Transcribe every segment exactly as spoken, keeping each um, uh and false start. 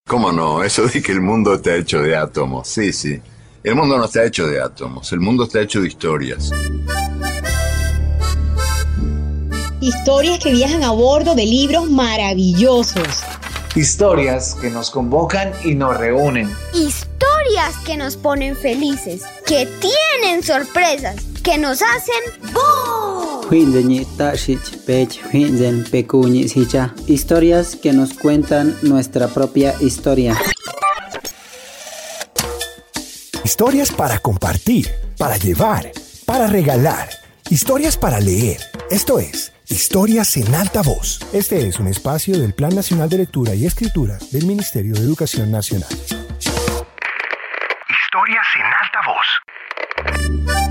¿Cómo no? Eso de que el mundo está hecho de átomos. Sí, sí. El mundo no está hecho de átomos. El mundo está hecho de historias. Historias que viajan a bordo de libros maravillosos. Historias que nos convocan y nos reúnen. Historias que nos ponen felices, que tienen sorpresas, que nos hacen ¡boom! Historias que nos cuentan nuestra propia historia. Historias para compartir, para llevar, para regalar. Historias para leer. Esto es Historias en Alta Voz. Este es un espacio del Plan Nacional de Lectura y Escritura del Ministerio de Educación Nacional. Historias en Alta Voz.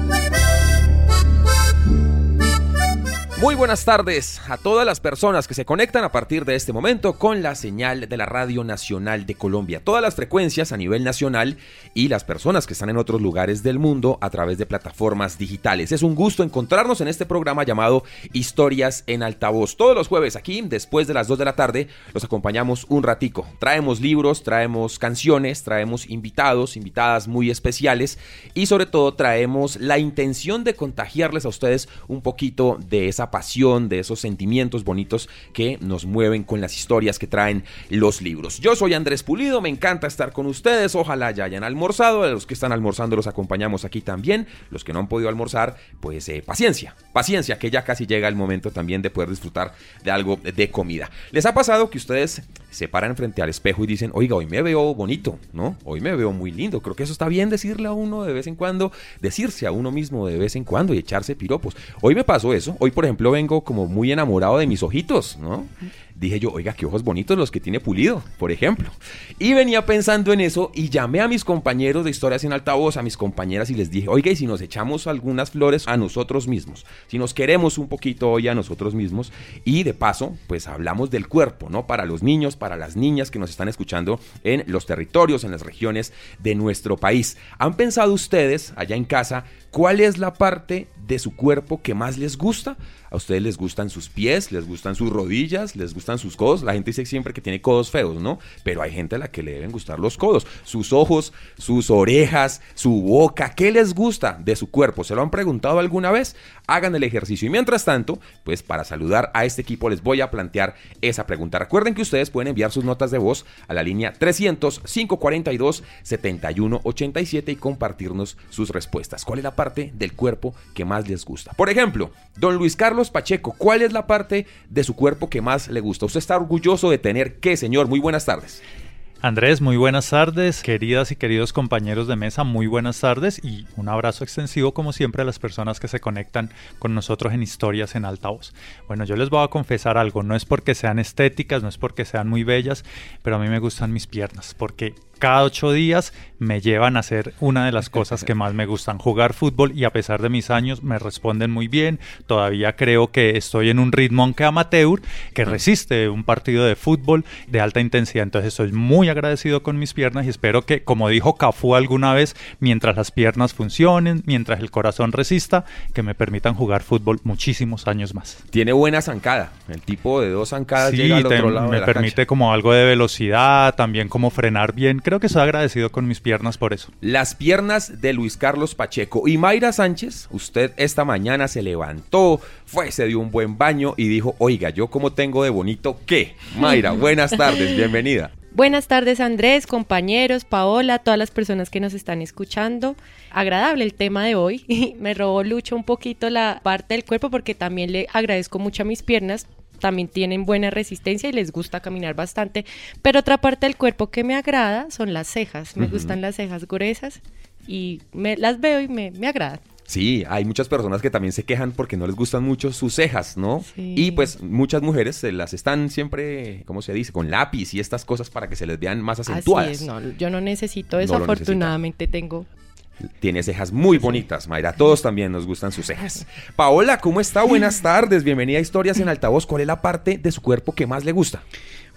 Muy buenas tardes a todas las personas que se conectan a partir de este momento con la señal de la Radio Nacional de Colombia. Todas las frecuencias a nivel nacional y las personas que están en otros lugares del mundo a través de plataformas digitales. Es un gusto encontrarnos en este programa llamado Historias en Altavoz. Todos los jueves aquí, después de las dos de la tarde, los acompañamos un ratico. Traemos libros, traemos canciones, traemos invitados, invitadas muy especiales y sobre todo traemos la intención de contagiarles a ustedes un poquito de esa pasión, de esos sentimientos bonitos que nos mueven con las historias que traen los libros. Yo soy Andrés Pulido, me encanta estar con ustedes, ojalá ya hayan almorzado, a los que están almorzando los acompañamos aquí también, los que no han podido almorzar, pues eh, paciencia, paciencia, que ya casi llega el momento también de poder disfrutar de algo de comida. ¿Les ha pasado que ustedes se paran frente al espejo y dicen, oiga, hoy me veo bonito, ¿no? Hoy me veo muy lindo? Creo que eso está bien decirle a uno de vez en cuando, decirse a uno mismo de vez en cuando y echarse piropos. Hoy me pasó eso, hoy por ejemplo vengo como muy enamorado de mis ojitos, ¿no? Dije yo, oiga, qué ojos bonitos los que tiene Pulido, por ejemplo. Y venía pensando en eso y llamé a mis compañeros de Historias en Altavoz, a mis compañeras y les dije, oiga, ¿y si nos echamos algunas flores a nosotros mismos? Si nos queremos un poquito hoy a nosotros mismos y de paso, pues hablamos del cuerpo, ¿no? Para los niños, para las niñas que nos están escuchando en los territorios, en las regiones de nuestro país. ¿Han pensado ustedes, allá en casa, cuál es la parte de su cuerpo que más les gusta? ¿A ustedes les gustan sus pies? ¿Les gustan sus rodillas? ¿Les gustan sus codos? La gente dice siempre que tiene codos feos, ¿no? Pero hay gente a la que le deben gustar los codos. Sus ojos, sus orejas, su boca. ¿Qué les gusta de su cuerpo? ¿Se lo han preguntado alguna vez? Hagan el ejercicio. Y mientras tanto, pues para saludar a este equipo les voy a plantear esa pregunta. Recuerden que ustedes pueden enviar sus notas de voz a la línea trescientos, cinco cuarenta y dos, setenta y uno ochenta y siete y compartirnos sus respuestas. ¿Cuál es la parte del cuerpo que más les gusta? Por ejemplo, don Luis Carlos Pacheco, ¿cuál es la parte de su cuerpo que más le gusta? ¿Usted está orgulloso de tener qué, señor? Muy buenas tardes. Andrés, muy buenas tardes, queridas y queridos compañeros de mesa, muy buenas tardes y un abrazo extensivo como siempre a las personas que se conectan con nosotros en Historias en Altavoz. Bueno, yo les voy a confesar algo, no es porque sean estéticas, no es porque sean muy bellas, pero a mí me gustan mis piernas, porque cada ocho días me llevan a hacer una de las cosas que más me gustan, jugar fútbol, y a pesar de mis años me responden muy bien. Todavía creo que estoy en un ritmo, aunque amateur, que resiste un partido de fútbol de alta intensidad. Entonces estoy muy agradecido con mis piernas y espero que, como dijo Cafú alguna vez, mientras las piernas funcionen, mientras el corazón resista, que me permitan jugar fútbol muchísimos años más. Tiene buena zancada, el tipo de dos zancadas sí, llega al otro te, lado me de la permite cancha. Como algo de velocidad, también como frenar bien. Creo que soy agradecido con mis piernas por eso. Las piernas de Luis Carlos Pacheco. Y Mayra Sánchez, usted esta mañana se levantó, fue, se dio un buen baño y dijo, oiga, ¿yo cómo tengo de bonito qué? Mayra, buenas tardes, bienvenida. Buenas tardes, Andrés, compañeros, Paola, todas las personas que nos están escuchando. Agradable el tema de hoy. Me robó Lucho un poquito la parte del cuerpo porque también le agradezco mucho a mis piernas. También tienen buena resistencia y les gusta caminar bastante. Pero otra parte del cuerpo que me agrada son las cejas. Me uh-huh. gustan las cejas gruesas y me las veo y me, me agradan. Sí, hay muchas personas que también se quejan porque no les gustan mucho sus cejas, ¿no? Sí. Y pues muchas mujeres se las están siempre, ¿cómo se dice? Con lápiz y estas cosas para que se les vean más acentuadas. Así es, no, yo no necesito eso, no afortunadamente tengo. Tiene cejas muy bonitas, Mayra. A todos también nos gustan sus cejas. Paola, ¿cómo está? Buenas tardes. Bienvenida a Historias en Altavoz. ¿Cuál es la parte de su cuerpo que más le gusta?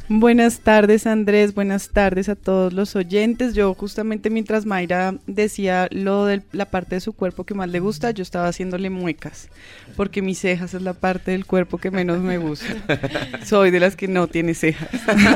Buenas tardes, Andrés, buenas tardes a todos los oyentes. Yo justamente mientras Mayra decía lo de la parte de su cuerpo que más le gusta, yo estaba haciéndole muecas, porque mis cejas es la parte del cuerpo que menos me gusta. Soy de las que no tiene cejas.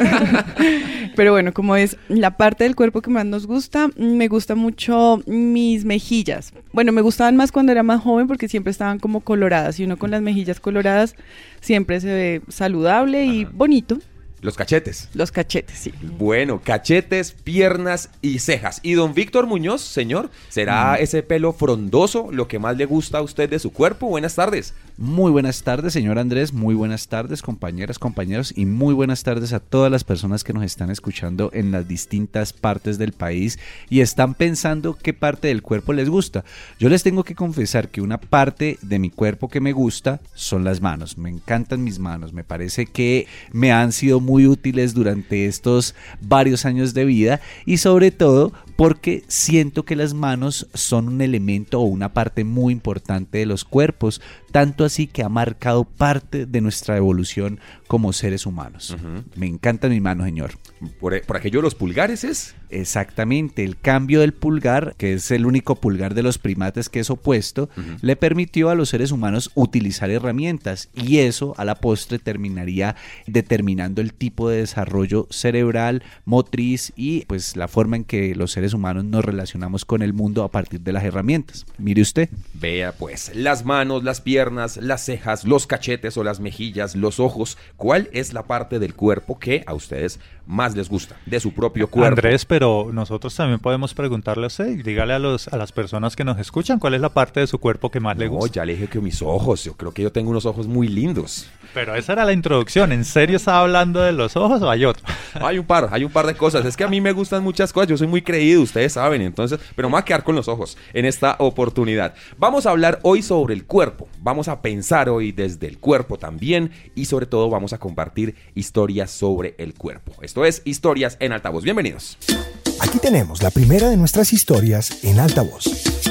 Pero bueno, como es la parte del cuerpo que más nos gusta, me gusta mucho mis mejillas. Bueno, me gustaban más cuando era más joven porque siempre estaban como coloradas y uno con las mejillas coloradas siempre se ve saludable y Ajá. bonito. Los cachetes. Los cachetes, sí. Bueno, cachetes, piernas y cejas. Y don Víctor Muñoz, señor, ¿será mm. ese pelo frondoso lo que más le gusta a usted de su cuerpo? Buenas tardes. Muy buenas tardes, señor Andrés. Muy buenas tardes, compañeras, compañeros. Y muy buenas tardes a todas las personas que nos están escuchando en las distintas partes del país y están pensando qué parte del cuerpo les gusta. Yo les tengo que confesar que una parte de mi cuerpo que me gusta son las manos. Me encantan mis manos. Me parece que me han sido muy muy útiles durante estos varios años de vida y sobre todo porque siento que las manos son un elemento o una parte muy importante de los cuerpos, tanto así que ha marcado parte de nuestra evolución como seres humanos. Uh-huh. Me encantan mis manos, señor. ¿Por, por aquello de los pulgares es? Exactamente, el cambio del pulgar, que es el único pulgar de los primates que es opuesto, uh-huh. le permitió a los seres humanos utilizar herramientas y eso a la postre terminaría determinando el tipo de desarrollo cerebral, motriz y pues la forma en que los seres humanos nos relacionamos con el mundo a partir de las herramientas. Mire usted. Vea pues, las manos, las piernas, las cejas, los cachetes o las mejillas, los ojos. ¿Cuál es la parte del cuerpo que a ustedes más les gusta de su propio cuerpo? Andrés, pero nosotros también podemos preguntarle a usted, dígale a, los, a las personas que nos escuchan cuál es la parte de su cuerpo que más no, le gusta. No, ya le dije que mis ojos, yo creo que yo tengo unos ojos muy lindos. Pero esa era la introducción, ¿en serio estaba hablando de los ojos o hay otro? Hay un par, hay un par de cosas, es que a mí me gustan muchas cosas, yo soy muy creído, ustedes saben, entonces, pero me voy a quedar con los ojos en esta oportunidad. Vamos a hablar hoy sobre el cuerpo, vamos a pensar hoy desde el cuerpo también y sobre todo vamos a compartir historias sobre el cuerpo. Esto es Historias en Altavoz, bienvenidos. Aquí tenemos la primera de nuestras historias en altavoz.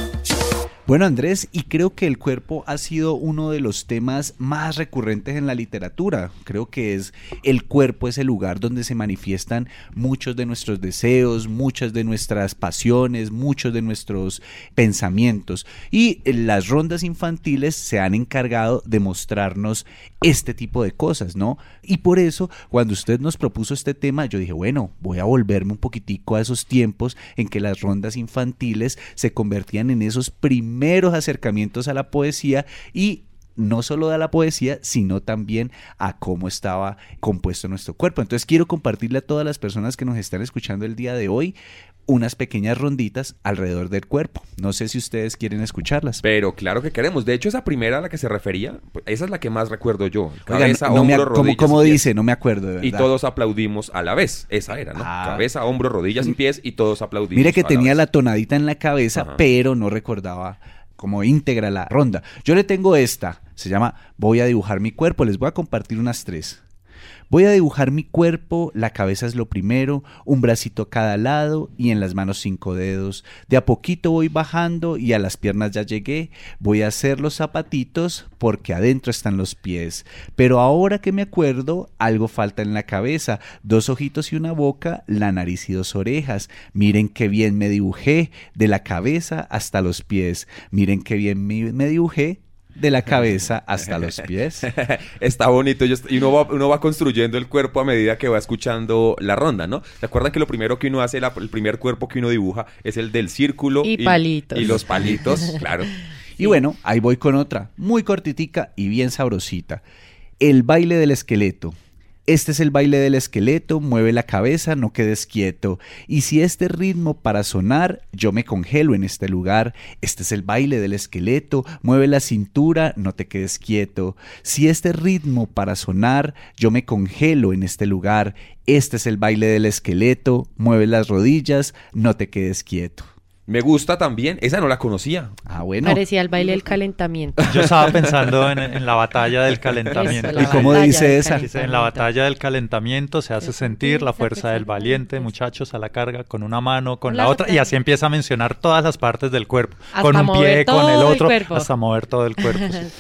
Bueno, Andrés, y creo que el cuerpo ha sido uno de los temas más recurrentes en la literatura. Creo que es el cuerpo es el lugar donde se manifiestan muchos de nuestros deseos, muchas de nuestras pasiones, muchos de nuestros pensamientos. Y las rondas infantiles se han encargado de mostrarnos este tipo de cosas, ¿no? Y por eso, cuando usted nos propuso este tema, yo dije, bueno, voy a volverme un poquitico a esos tiempos en que las rondas infantiles se convertían en esos primeros primeros acercamientos a la poesía y no solo a la poesía, sino también a cómo estaba compuesto nuestro cuerpo. Entonces quiero compartirle a todas las personas que nos están escuchando el día de hoy unas pequeñas ronditas alrededor del cuerpo. No sé si ustedes quieren escucharlas. Pero claro que queremos. De hecho, esa primera a la que se refería, esa es la que más recuerdo yo. Cabeza, Oigan, no hombro, me, rodillas ¿Cómo, cómo y pies. dice? No me acuerdo, de verdad. Y todos aplaudimos a la vez. Esa era, ¿no? Ah. Cabeza, hombro, rodillas y pies y todos aplaudimos. Mire que a tenía la, la tonadita en la cabeza, ajá, pero no recordaba como íntegra la ronda. Yo le tengo esta, se llama Voy a dibujar mi cuerpo, les voy a compartir unas tres. Voy a dibujar mi cuerpo, la cabeza es lo primero, un bracito a cada lado y en las manos cinco dedos. De a poquito voy bajando y a las piernas ya llegué. Voy a hacer los zapatitos porque adentro están los pies. Pero ahora que me acuerdo, algo falta en la cabeza. Dos ojitos y una boca, la nariz y dos orejas. Miren qué bien me dibujé, de la cabeza hasta los pies. Miren qué bien me, me dibujé, de la cabeza hasta los pies. Está bonito. Y uno va, uno va construyendo el cuerpo a medida que va escuchando la ronda, ¿no? ¿Se acuerdan que lo primero que uno hace, la, el primer cuerpo que uno dibuja es el del círculo? Y, y palitos. Y los palitos, claro. Y bueno, ahí voy con otra, muy cortitica y bien sabrosita. El baile del esqueleto. Este es el baile del esqueleto, mueve la cabeza, no quedes quieto. Y si este ritmo para sonar, yo me congelo en este lugar. Este es el baile del esqueleto, mueve la cintura, no te quedes quieto. Si este ritmo para sonar, yo me congelo en este lugar. Este es el baile del esqueleto, mueve las rodillas, no te quedes quieto. Me gusta también, esa no la conocía. Ah, bueno. Parecía el baile del calentamiento. Yo estaba pensando en, en la batalla del calentamiento. Eso, ¿Y cómo dice esa? Dice, en la batalla del calentamiento se hace sentir la fuerza del valiente, muchachos, a la carga, con una mano, con la otra, y así empieza a mencionar todas las partes del cuerpo. Hasta con un pie, con el otro, el hasta mover todo el cuerpo. Sí. Sí.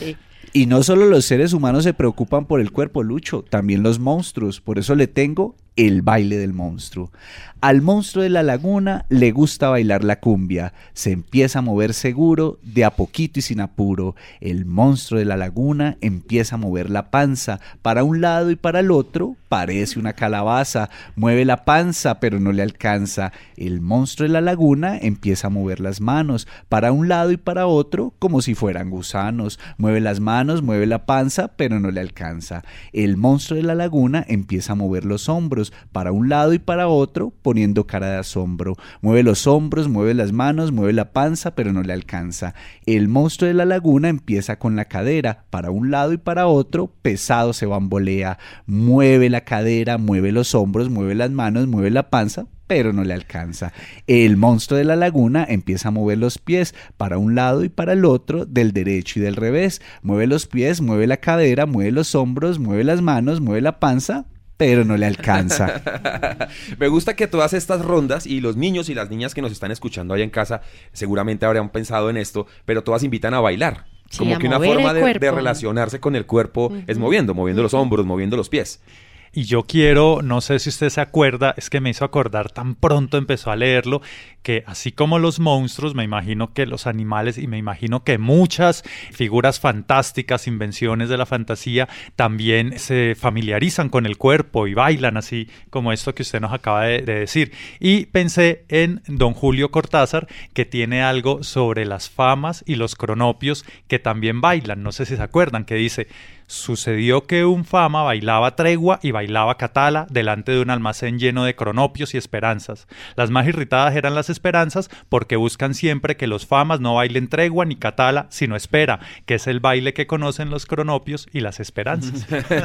Y no solo los seres humanos se preocupan por el cuerpo, Lucho, también los monstruos. Por eso le tengo el baile del monstruo. Al monstruo de la laguna le gusta bailar la cumbia. Se empieza a mover seguro, de a poquito y sin apuro. El monstruo de la laguna empieza a mover la panza. Para un lado y para el otro parece una calabaza. Mueve la panza pero no le alcanza. El monstruo de la laguna empieza a mover las manos. Para un lado y para otro como si fueran gusanos. Mueve las manos, mueve la panza pero no le alcanza. El monstruo de la laguna empieza a mover los hombros. Para un lado y para otro poniendo cara de asombro. Mueve los hombros, mueve las manos, mueve la panza, pero no le alcanza. El monstruo de la laguna empieza con la cadera. Para un lado y para otro, pesado se bambolea. Mueve la cadera, mueve los hombros, mueve las manos, mueve la panza, pero no le alcanza. El monstruo de la laguna empieza a mover los pies para un lado y para el otro, del derecho y del revés. Mueve los pies, mueve la cadera, mueve los hombros, mueve las manos, mueve la panza, pero no le alcanza. Me gusta que todas estas rondas, y los niños y las niñas que nos están escuchando allá en casa seguramente habrán pensado en esto, pero todas invitan a bailar. Sí, como a que una mover forma el de, cuerpo. de relacionarse con el cuerpo uh-huh. es moviendo, moviendo uh-huh. los hombros, moviendo los pies. Y yo quiero, no sé si usted se acuerda, es que me hizo acordar tan pronto empezó a leerlo, que así como los monstruos, me imagino que los animales y me imagino que muchas figuras fantásticas, invenciones de la fantasía, también se familiarizan con el cuerpo y bailan así como esto que usted nos acaba de, de decir. Y pensé en don Julio Cortázar, que tiene algo sobre las famas y los cronopios que también bailan. No sé si se acuerdan, que dice: sucedió que un fama bailaba tregua y bailaba catala delante de un almacén lleno de cronopios y esperanzas. Las más irritadas eran las esperanzas, porque buscan siempre que los famas no bailen tregua ni catala, sino espera, que es el baile que conocen los cronopios y las esperanzas.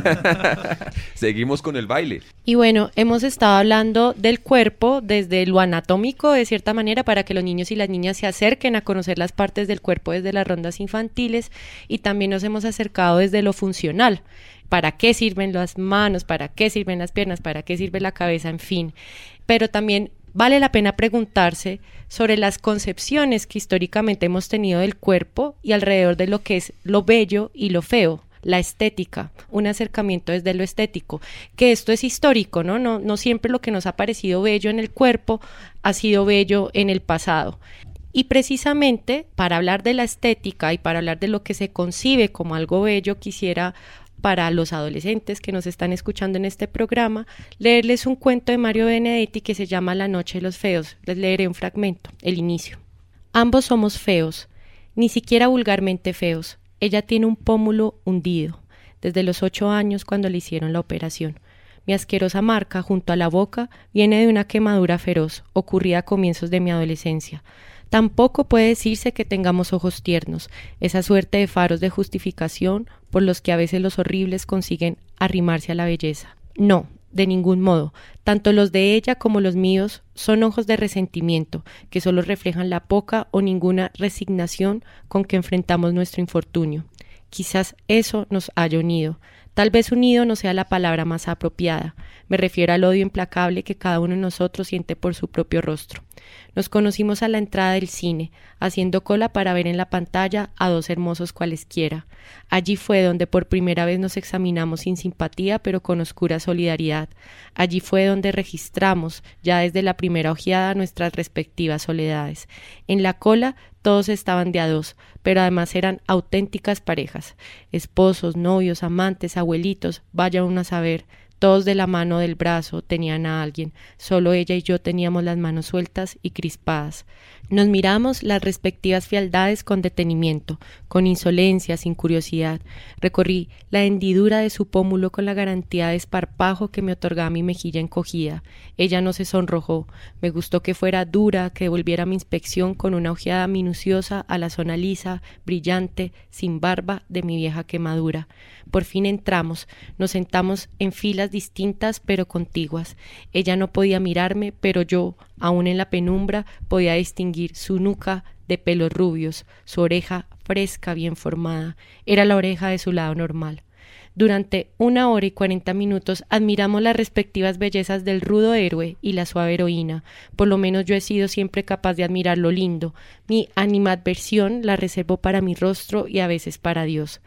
Seguimos con el baile. Y bueno, hemos estado hablando del cuerpo desde lo anatómico, de cierta manera, para que los niños y las niñas se acerquen a conocer las partes del cuerpo desde las rondas infantiles, y también nos hemos acercado desde lo funcional. ¿Para qué sirven las manos? ¿Para qué sirven las piernas? ¿Para qué sirve la cabeza? En fin. Pero también vale la pena preguntarse sobre las concepciones que históricamente hemos tenido del cuerpo y alrededor de lo que es lo bello y lo feo. La estética, un acercamiento desde lo estético, que esto es histórico, ¿no? No, no siempre lo que nos ha parecido bello en el cuerpo ha sido bello en el pasado. Y precisamente para hablar de la estética y para hablar de lo que se concibe como algo bello, quisiera, para los adolescentes que nos están escuchando en este programa, leerles un cuento de Mario Benedetti que se llama La noche de los feos. Les leeré un fragmento, el inicio. Ambos somos feos, ni siquiera vulgarmente feos. Ella tiene un pómulo hundido, desde los ocho años cuando le hicieron la operación. Mi asquerosa marca junto a la boca viene de una quemadura feroz, ocurrida a comienzos de mi adolescencia. Tampoco puede decirse que tengamos ojos tiernos, esa suerte de faros de justificación por los que a veces los horribles consiguen arrimarse a la belleza. No, de ningún modo. Tanto los de ella como los míos son ojos de resentimiento, que solo reflejan la poca o ninguna resignación con que enfrentamos nuestro infortunio. Quizás eso nos haya unido. Tal vez unido no sea la palabra más apropiada. Me refiero al odio implacable que cada uno de nosotros siente por su propio rostro. Nos conocimos a la entrada del cine, haciendo cola para ver en la pantalla a dos hermosos cualesquiera. Allí fue donde por primera vez nos examinamos sin simpatía, pero con oscura solidaridad. Allí fue donde registramos, ya desde la primera ojeada, nuestras respectivas soledades. En la cola todos estaban de a dos, pero además eran auténticas parejas. Esposos, novios, amantes, abuelitos, vaya uno a saber. Todos de la mano del brazo tenían a alguien, solo ella y yo teníamos las manos sueltas y crispadas. Nos miramos las respectivas fealdades con detenimiento, con insolencia, sin curiosidad. Recorrí la hendidura de su pómulo con la garantía de esparpajo que me otorgaba mi mejilla encogida. Ella no se sonrojó. Me gustó que fuera dura, que devolviera mi inspección con una ojeada minuciosa a la zona lisa, brillante, sin barba de mi vieja quemadura. Por fin entramos, nos sentamos en filas distintas pero contiguas. Ella no podía mirarme, pero yo, aún en la penumbra, podía distinguir su nuca de pelos rubios, su oreja fresca, bien formada. Era la oreja de su lado normal. Durante una hora y cuarenta minutos admiramos las respectivas bellezas del rudo héroe y la suave heroína. Por lo menos yo he sido siempre capaz de admirar lo lindo. Mi animadversión la reservo para mi rostro y a veces para Dios.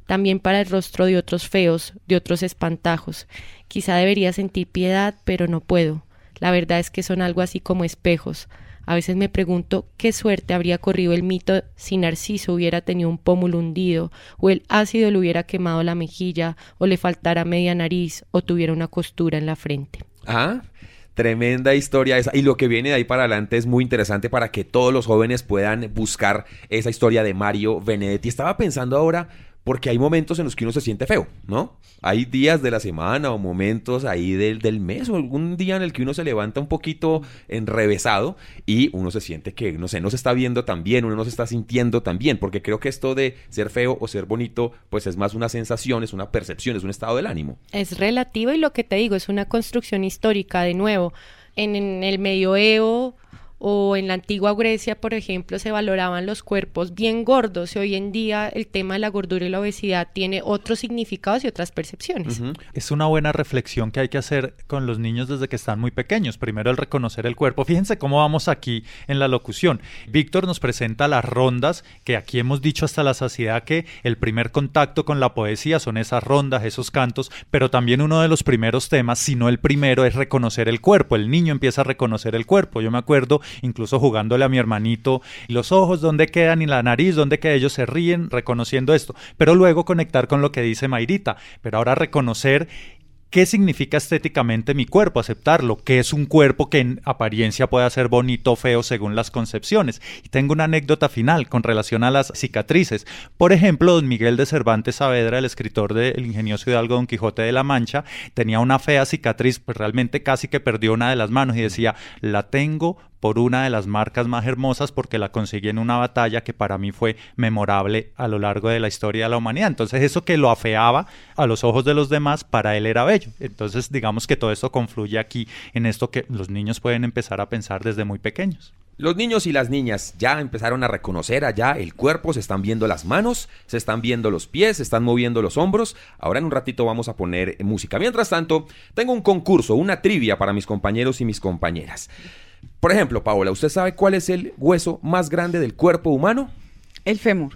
también para el rostro de otros feos, de otros espantajos. Quizá debería sentir piedad, pero no puedo. La verdad es que son algo así como espejos. A veces me pregunto qué suerte habría corrido el mito si Narciso hubiera tenido un pómulo hundido, o el ácido le hubiera quemado la mejilla, o le faltara media nariz, o tuviera una costura en la frente. Ah, tremenda historia esa. Y lo que viene de ahí para adelante es muy interesante para que todos los jóvenes puedan buscar esa historia de Mario Benedetti. Estaba pensando ahora, porque hay momentos en los que uno se siente feo, ¿no? Hay días de la semana o momentos ahí del, del mes o algún día en el que uno se levanta un poquito enrevesado y uno se siente que, no sé, no se está viendo tan bien, uno no se está sintiendo tan bien, porque creo que esto de ser feo o ser bonito, pues es más una sensación, es una percepción, es un estado del ánimo. Es relativo y lo que te digo, es una construcción histórica, de nuevo. En, en el medioevo o en la antigua Grecia, por ejemplo, se valoraban los cuerpos bien gordos, y hoy en día el tema de la gordura y la obesidad tiene otros significados y otras percepciones. Uh-huh. Es una buena reflexión que hay que hacer con los niños desde que están muy pequeños. Primero, el reconocer el cuerpo. Fíjense cómo vamos aquí en la locución. Víctor nos presenta las rondas, que aquí hemos dicho hasta la saciedad que el primer contacto con la poesía son esas rondas, esos cantos, pero también uno de los primeros temas, si no el primero, es reconocer el cuerpo. El niño empieza a reconocer el cuerpo. Yo me acuerdo incluso jugándole a mi hermanito, los ojos dónde quedan y la nariz dónde queda, ellos se ríen reconociendo esto, pero luego conectar con lo que dice Mayrita, pero ahora reconocer ¿qué significa estéticamente mi cuerpo? Aceptarlo, ¿qué es un cuerpo que en apariencia puede ser bonito o feo según las concepciones? Y tengo una anécdota final con relación a las cicatrices. Por ejemplo, don Miguel de Cervantes Saavedra, el escritor del ingenioso hidalgo Don Quijote de la Mancha, tenía una fea cicatriz, pues realmente casi que perdió una de las manos y decía, la tengo por una de las marcas más hermosas porque la conseguí en una batalla que para mí fue memorable a lo largo de la historia de la humanidad. Entonces eso que lo afeaba a los ojos de los demás, para él era bello. Entonces digamos que todo esto confluye aquí en esto que los niños pueden empezar a pensar desde muy pequeños. Los niños y las niñas ya empezaron a reconocer allá el cuerpo, se están viendo las manos, se están viendo los pies, se están moviendo los hombros. Ahora en un ratito vamos a poner música. Mientras tanto, tengo un concurso, una trivia para mis compañeros y mis compañeras. Por ejemplo, Paola, ¿usted sabe cuál es el hueso más grande del cuerpo humano? El fémur.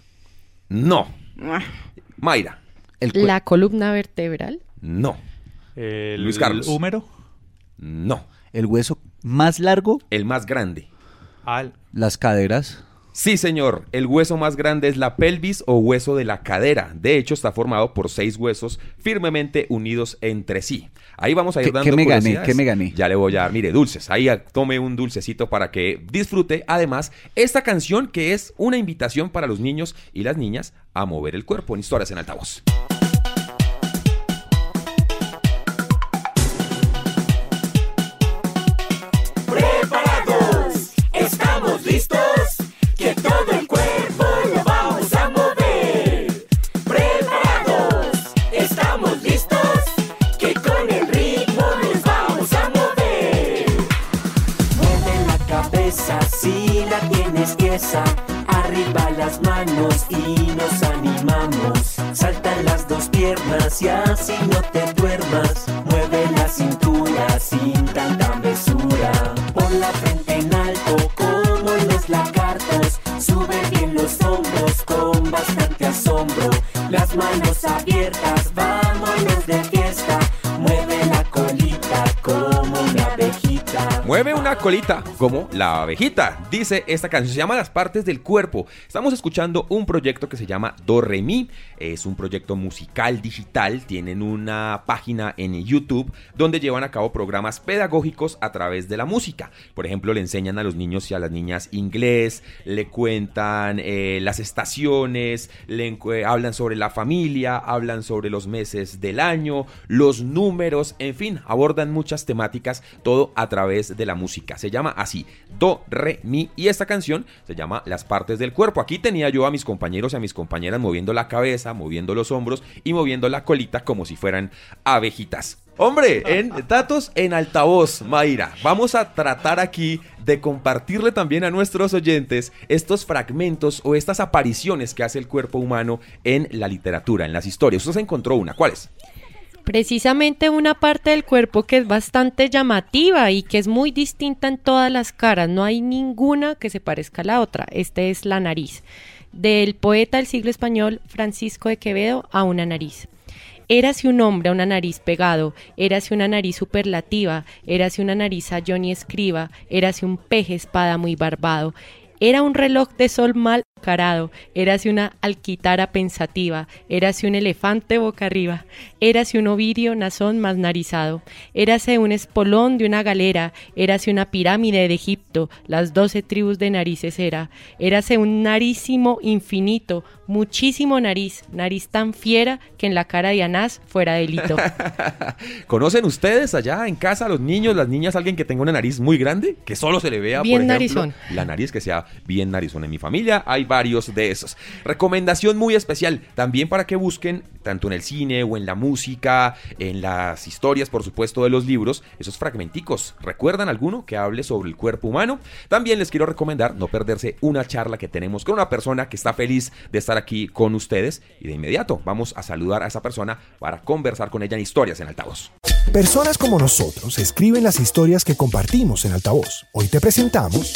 No. Mayra. El cu- ¿La columna vertebral? No. El, Luis Carlos. ¿El húmero? No. ¿El hueso más largo? El más grande. Al... ¿Las caderas? Sí, señor. El hueso más grande es la pelvis o hueso de la cadera. De hecho, está formado por seis huesos firmemente unidos entre sí. Ahí vamos a ir ¿Qué, dando ¿qué me gané? curiosidades. ¿Qué me gané? Ya le voy a dar, mire, dulces. Ahí tome un dulcecito para que disfrute. Además, esta canción que es una invitación para los niños y las niñas a mover el cuerpo en Historias en Altavoz. Preparados, estamos listos, que todo el cuerpo lo vamos a mover. Preparados, estamos listos, que con el ritmo nos vamos a mover. Mueve la cabeza si la tienes tiesa, arriba las manos y nos animamos. Saltan las dos piernas y así no te duermas. Mueve la cintura sin tanta mesura. Pon la frente en alto como los lagartos. Sube bien los hombros con bastante asombro. Las manos abiertas, vámonos de fiesta. Mueve la colita como una abejita. Mueve una colita como la abejita, dice esta canción. Se llama Las Partes del Cuerpo. Estamos escuchando un proyecto que se llama Do Re Mi. Es un proyecto musical digital. Tienen una página en YouTube donde llevan a cabo programas pedagógicos a través de la música. Por ejemplo, le enseñan a los niños y a las niñas inglés, le cuentan eh, las estaciones, le eh, hablan sobre la familia, hablan sobre los meses del año, los números, en fin, abordan muchas temáticas, todo a través de la música. Se llama así, Do, Re, Mi, y esta canción se llama Las Partes del Cuerpo. Aquí tenía yo a mis compañeros y a mis compañeras moviendo la cabeza, moviendo los hombros y moviendo la colita como si fueran abejitas. Hombre, en datos en altavoz, Mayra, vamos a tratar aquí de compartirle también a nuestros oyentes estos fragmentos o estas apariciones que hace el cuerpo humano en la literatura, en las historias. Usted se encontró una, ¿cuál es? Precisamente una parte del cuerpo que es bastante llamativa y que es muy distinta en todas las caras. No hay ninguna que se parezca a la otra. Esta es la nariz. del poeta del siglo español Francisco de Quevedo a una nariz. Érase un hombre a una nariz pegado, érase una nariz superlativa, érase una nariz a Johnny Escriba, érase un peje espada muy barbado. Era un reloj de sol mal carado, érase una alquitara pensativa, érase un elefante boca arriba, érase un ovidio nazón más narizado, érase un espolón de una galera, érase una pirámide de Egipto, las doce tribus de narices era, érase un narísimo infinito, muchísimo nariz, nariz tan fiera que en la cara de Anás fuera delito. ¿Conocen ustedes allá en casa, los niños, las niñas, alguien que tenga una nariz muy grande? Que solo se le vea, bien por ejemplo, narizón. La nariz que sea bien narizón. En mi familia hay varios de esos. Recomendación muy especial, también para que busquen, tanto en el cine o en la música, en las historias, por supuesto, de los libros, esos fragmenticos. ¿Recuerdan alguno que hable sobre el cuerpo humano? También les quiero recomendar no perderse una charla que tenemos con una persona que está feliz de estar aquí con ustedes, y de inmediato vamos a saludar a esa persona para conversar con ella en Historias en Altavoz. Personas como nosotros escriben las historias que compartimos en Altavoz. Hoy te presentamos...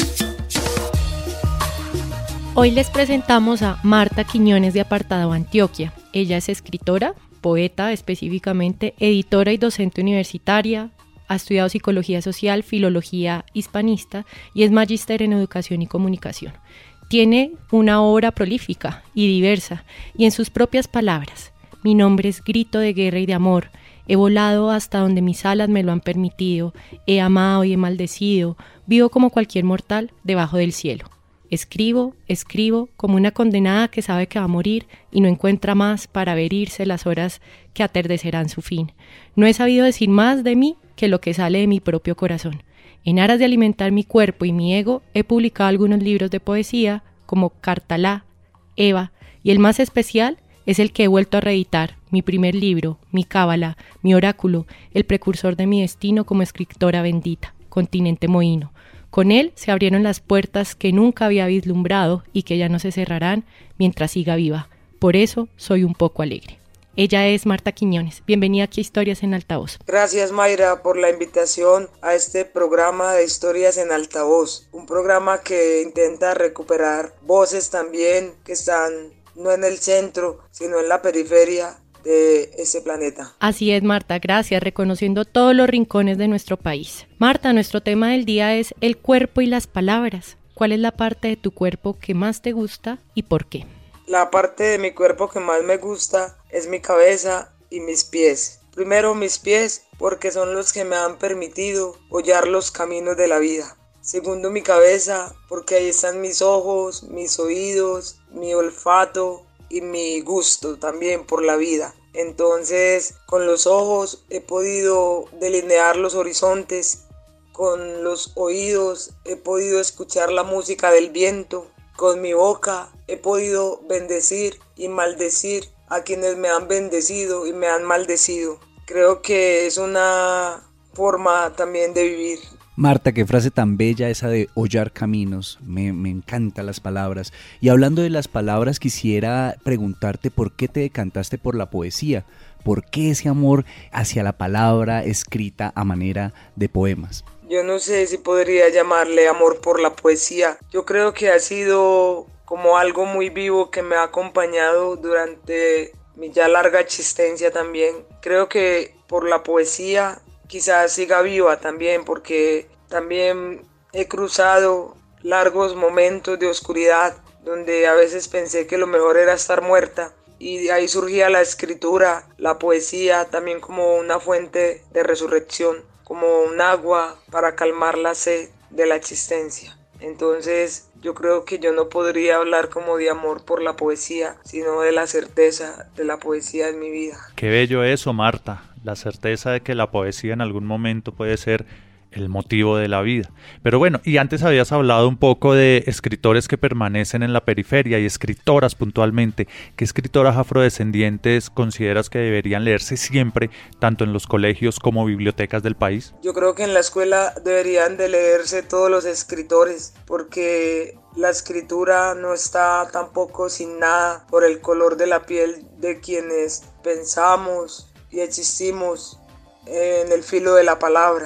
Hoy les presentamos a Marta Quiñones de Apartadó, Antioquia. Ella es escritora, poeta específicamente, editora y docente universitaria, ha estudiado psicología social, filología hispanista y es magíster en educación y comunicación. Tiene una obra prolífica y diversa, y en sus propias palabras: mi nombre es grito de guerra y de amor, he volado hasta donde mis alas me lo han permitido, he amado y he maldecido, vivo como cualquier mortal debajo del cielo. Escribo, escribo, como una condenada que sabe que va a morir y no encuentra más para ver irse las horas que atardecerán su fin. No he sabido decir más de mí que lo que sale de mi propio corazón. En aras de alimentar mi cuerpo y mi ego, he publicado algunos libros de poesía, como Cartalá, Eva, y el más especial es el que he vuelto a reeditar, mi primer libro, mi cábala, mi oráculo, el precursor de mi destino como escritora bendita, Continente Mohino. Con él se abrieron las puertas que nunca había vislumbrado y que ya no se cerrarán mientras siga viva. Por eso soy un poco alegre. Ella es Marta Quiñones. Bienvenida aquí a Historias en Altavoz. Gracias, Mayra, por la invitación a este programa de Historias en Altavoz. Un programa que intenta recuperar voces también que están no en el centro, sino en la periferia de este planeta. Así es, Marta, gracias, reconociendo todos los rincones de nuestro país. Marta, nuestro tema del día es el cuerpo y las palabras. ¿Cuál es la parte de tu cuerpo que más te gusta y por qué? La parte de mi cuerpo que más me gusta es mi cabeza y mis pies. Primero mis pies, porque son los que me han permitido hollar los caminos de la vida. Segundo mi cabeza, porque ahí están mis ojos, mis oídos, mi olfato y mi gusto también por la vida. Entonces, con los ojos he podido delinear los horizontes, con los oídos he podido escuchar la música del viento, con mi boca he podido bendecir y maldecir a quienes me han bendecido y me han maldecido. Creo que es una forma también de vivir. Marta, qué frase tan bella esa de hollar caminos, me, me encantan las palabras. Y hablando de las palabras, quisiera preguntarte por qué te decantaste por la poesía, por qué ese amor hacia la palabra escrita a manera de poemas. Yo no sé si podría llamarle amor por la poesía, yo creo que ha sido como algo muy vivo que me ha acompañado durante mi ya larga existencia también. Creo que por la poesía quizás siga viva también, porque también he cruzado largos momentos de oscuridad donde a veces pensé que lo mejor era estar muerta, y de ahí surgía la escritura, la poesía también como una fuente de resurrección, como un agua para calmar la sed de la existencia. Entonces yo creo que yo no podría hablar como de amor por la poesía, sino de la certeza de la poesía en mi vida. Qué bello eso, Marta. La certeza de que la poesía en algún momento puede ser el motivo de la vida. Pero bueno, y antes habías hablado un poco de escritores que permanecen en la periferia y escritoras puntualmente. ¿Qué escritoras afrodescendientes consideras que deberían leerse siempre, tanto en los colegios como bibliotecas del país? Yo creo que en la escuela deberían de leerse todos los escritores, porque la escritura no está tampoco sin nada por el color de la piel de quienes pensamos y existimos en el filo de la palabra.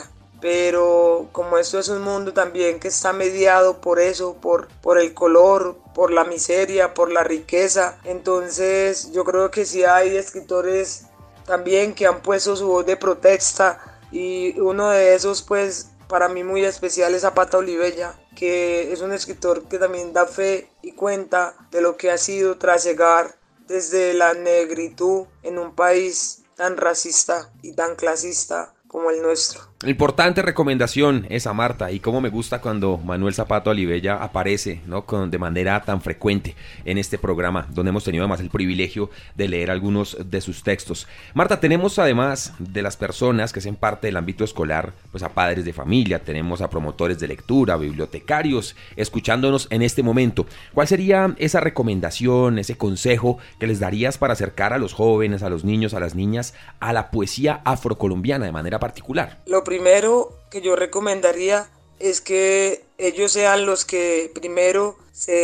pero como esto es un mundo también que está mediado por eso, por, por el color, por la miseria, por la riqueza, entonces yo creo que sí hay escritores también que han puesto su voz de protesta, y uno de esos pues para mí muy especial es Zapata Olivella, que es un escritor que también da fe y cuenta de lo que ha sido trasegar desde la negritud en un país tan racista y tan clasista como el nuestro. Importante recomendación esa, Marta, y cómo me gusta cuando Manuel Zapata Olivella aparece, ¿no?, con, de manera tan frecuente en este programa, donde hemos tenido además el privilegio de leer algunos de sus textos. Marta, tenemos además de las personas que hacen parte del ámbito escolar, pues a padres de familia, tenemos a promotores de lectura, bibliotecarios, escuchándonos en este momento. ¿Cuál sería esa recomendación, ese consejo que les darías para acercar a los jóvenes, a los niños, a las niñas, a la poesía afrocolombiana de manera particular? Lo primero que yo recomendaría es que ellos sean los que primero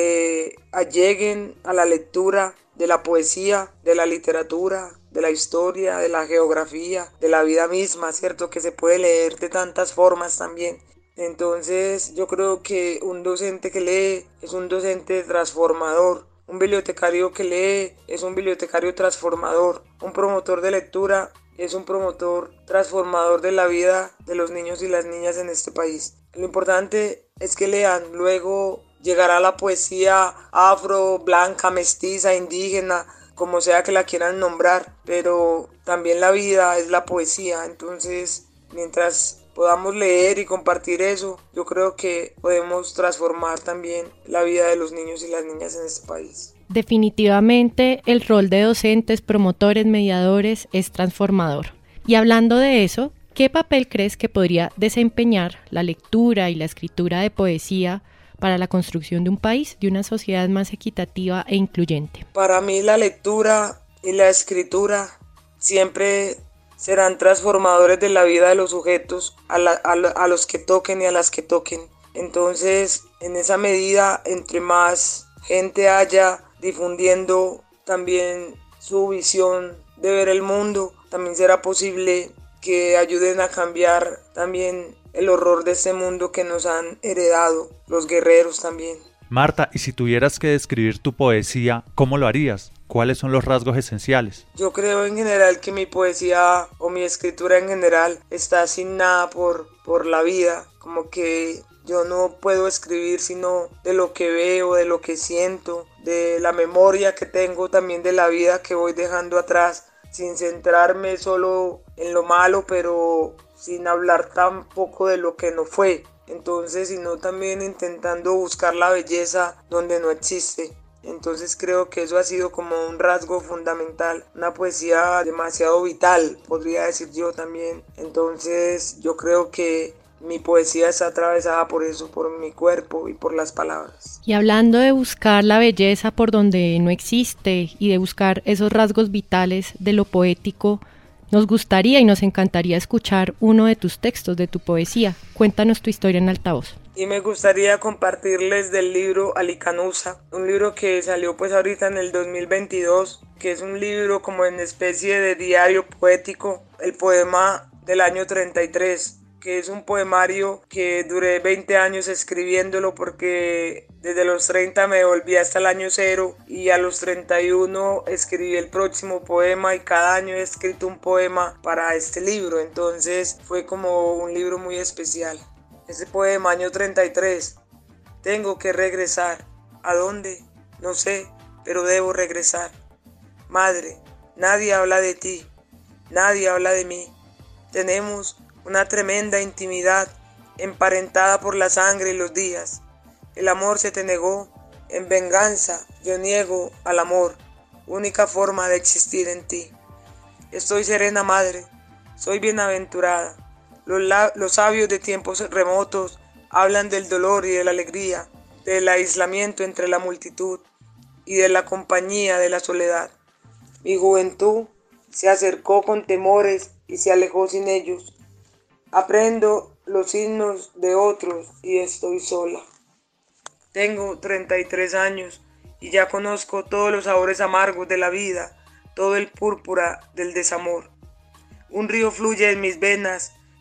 se alleguen a la lectura de la poesía, de la literatura, de la historia, de la geografía, de la vida misma, ¿cierto? Que se puede leer de tantas formas también. Entonces yo creo que un docente que lee es un docente transformador. Un bibliotecario que lee es un bibliotecario transformador. Un promotor de lectura es un promotor transformador de la vida de los niños y las niñas en este país. Lo importante es que lean, luego llegará la poesía afro, blanca, mestiza, indígena, como sea que la quieran nombrar, pero también la vida es la poesía. Entonces, mientras podamos leer y compartir eso, yo creo que podemos transformar también la vida de los niños y las niñas en este país. Definitivamente el rol de docentes, promotores, mediadores es transformador. Y hablando de eso, ¿qué papel crees que podría desempeñar la lectura y la escritura de poesía para la construcción de un país, de una sociedad más equitativa e incluyente? Para mí la lectura y la escritura siempre serán transformadores de la vida de los sujetos, a, la, a, a los que toquen y a las que toquen. Entonces, en esa medida, entre más gente haya difundiendo también su visión de ver el mundo, también será posible que ayuden a cambiar también el horror de este mundo que nos han heredado los guerreros también. Marta, y si tuvieras que describir tu poesía, ¿cómo lo harías? ¿Cuáles son los rasgos esenciales? Yo creo en general que mi poesía o mi escritura en general está asignada por, por la vida, como que yo no puedo escribir sino de lo que veo, de lo que siento, de la memoria que tengo también de la vida que voy dejando atrás, sin centrarme solo en lo malo, pero sin hablar tampoco de lo que no fue. Entonces, sino también intentando buscar la belleza donde no existe. Entonces creo que eso ha sido como un rasgo fundamental, una poesía demasiado vital, podría decir yo también. Entonces yo creo que mi poesía está atravesada por eso, por mi cuerpo y por las palabras. Y hablando de buscar la belleza por donde no existe y de buscar esos rasgos vitales de lo poético, nos gustaría y nos encantaría escuchar uno de tus textos, de tu poesía. Cuéntanos tu historia en altavoz. Y me gustaría compartirles del libro Alicanusa, un libro que salió pues ahorita en el dos mil veintidós, que es un libro como en especie de diario poético, el poema del año treinta y tres, que es un poemario que duré veinte años escribiéndolo porque desde los treinta me volví hasta el año cero y a los treinta y uno escribí el próximo poema y cada año he escrito un poema para este libro, entonces fue como un libro muy especial. Ese poema, año treinta y tres, tengo que regresar. ¿A dónde? No sé, pero debo regresar. Madre, nadie habla de ti, nadie habla de mí. Tenemos una tremenda intimidad, emparentada por la sangre y los días. El amor se te negó, en venganza yo niego al amor, única forma de existir en ti. Estoy serena, madre, soy bienaventurada. Los, la- los sabios de tiempos remotos hablan del dolor y de la alegría, del aislamiento entre la multitud y de la compañía de la soledad. Mi juventud se acercó con temores y se alejó sin ellos. Aprendo los signos de otros y estoy sola. Tengo treinta y tres años y ya conozco todos los sabores amargos de la vida, todo el púrpura del desamor. Un río fluye en mis venas,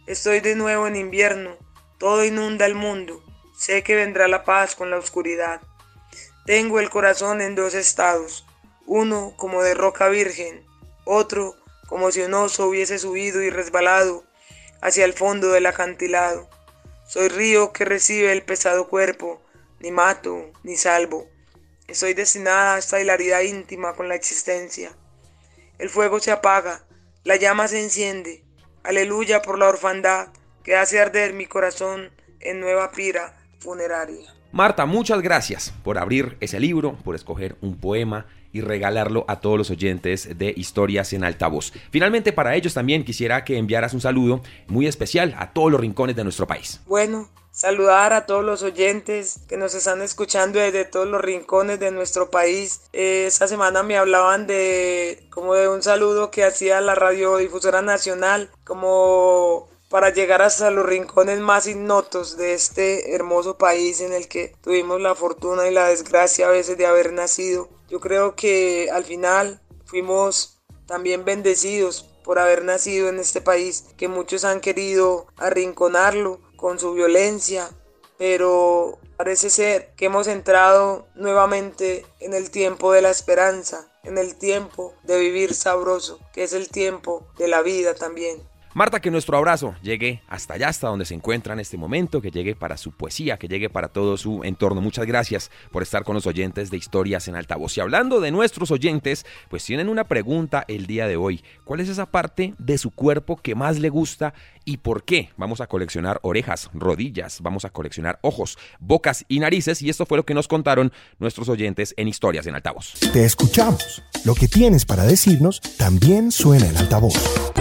Estoy de nuevo en invierno, todo inunda el mundo. Sé que vendrá la paz con la oscuridad. Tengo el corazón en dos estados, uno como de roca virgen, otro como si un oso hubiese subido y resbalado hacia el fondo del acantilado. Soy río que recibe el pesado cuerpo, ni mato, ni salvo. Estoy destinada a esta hilaridad íntima con la existencia. El fuego se apaga, la llama se enciende. Aleluya por la orfandad que hace arder mi corazón en nueva pira funeraria. Marta, muchas gracias por abrir ese libro, por escoger un poema y regalarlo a todos los oyentes de Historias en Altavoz. Finalmente, para ellos también quisiera que enviaras un saludo muy especial a todos los rincones de nuestro país. Bueno, saludar a todos los oyentes que nos están escuchando desde todos los rincones de nuestro país. Eh, esta semana me hablaban de como de un saludo que hacía la Radiodifusora Nacional, como para llegar hasta los rincones más ignotos de este hermoso país en el que tuvimos la fortuna y la desgracia a veces de haber nacido. Yo creo que al final fuimos también bendecidos por haber nacido en este país, que muchos han querido arrinconarlo con su violencia, pero parece ser que hemos entrado nuevamente en el tiempo de la esperanza, en el tiempo de vivir sabroso, que es el tiempo de la vida también. Marta, que nuestro abrazo llegue hasta allá, hasta donde se encuentra en este momento, que llegue para su poesía, que llegue para todo su entorno. Muchas gracias por estar con los oyentes de Historias en Altavoz. Y hablando de nuestros oyentes, pues tienen una pregunta el día de hoy. ¿Cuál es esa parte de su cuerpo que más le gusta y por qué? Vamos a coleccionar orejas, rodillas, vamos a coleccionar ojos, bocas y narices, y esto fue lo que nos contaron nuestros oyentes en Historias en Altavoz. Te escuchamos. Lo que tienes para decirnos también suena en altavoz.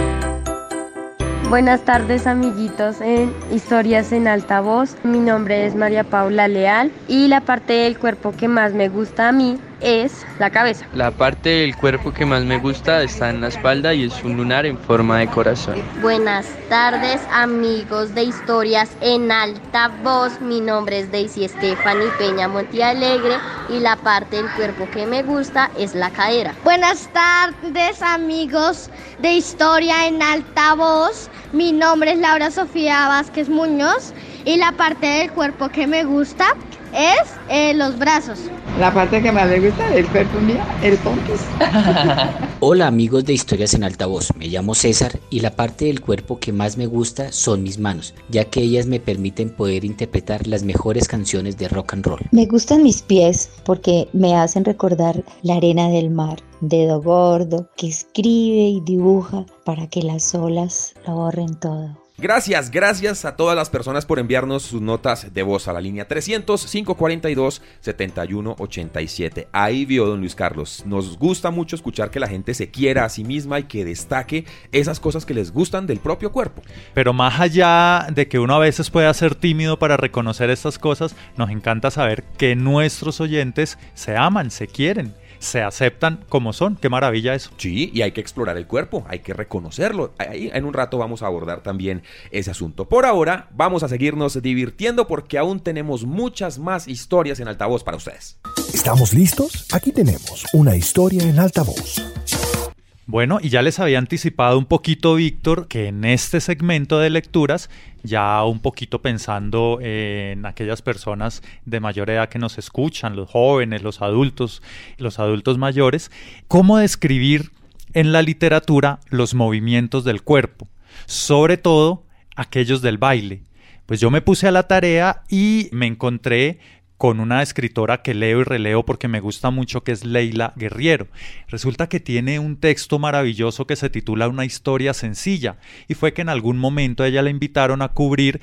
Buenas tardes, amiguitos en Historias en Altavoz. Mi nombre es María Paula Leal y la parte del cuerpo que más me gusta a mí es la cabeza. La parte del cuerpo que más me gusta está en la espalda y es un lunar en forma de corazón. Buenas tardes, amigos de Historias en Altavoz. Mi nombre es Daisy Stephanie Peña Montialegre y la parte del cuerpo que me gusta es la cadera. Buenas tardes, amigos de Historia en Altavoz. Mi nombre es Laura Sofía Vázquez Muñoz y la parte del cuerpo que me gusta es eh, los brazos. La parte que más me gusta del cuerpo mío, el pompis. Hola, amigos de Historias en Altavoz, me llamo César y la parte del cuerpo que más me gusta son mis manos, ya que ellas me permiten poder interpretar las mejores canciones de rock and roll. Me gustan mis pies porque me hacen recordar la arena del mar, dedo gordo que escribe y dibuja para que las olas lo borren todo. Gracias, gracias a todas las personas por enviarnos sus notas de voz a la línea trescientos, cinco cuarenta y dos, setenta y uno ochenta y siete. Ahí vio don Luis Carlos. Nos gusta mucho escuchar que la gente se quiera a sí misma y que destaque esas cosas que les gustan del propio cuerpo. Pero más allá de que uno a veces pueda ser tímido para reconocer estas cosas, nos encanta saber que nuestros oyentes se aman, se quieren, se aceptan como son. Qué maravilla eso. Sí, y hay que explorar el cuerpo, hay que reconocerlo. Ahí en un rato vamos a abordar también ese asunto. Por ahora vamos a seguirnos divirtiendo porque aún tenemos muchas más historias en altavoz para ustedes. ¿Estamos listos? Aquí tenemos una historia en altavoz. Bueno, y ya les había anticipado un poquito, Víctor, que en este segmento de lecturas, ya un poquito pensando en aquellas personas de mayor edad que nos escuchan, los jóvenes, los adultos, los adultos mayores, cómo describir en la literatura los movimientos del cuerpo, sobre todo aquellos del baile. Pues yo me puse a la tarea y me encontré con una escritora que leo y releo porque me gusta mucho, que es Leila Guerriero. Resulta que tiene un texto maravilloso que se titula Una historia sencilla, y fue que en algún momento a ella la invitaron a cubrir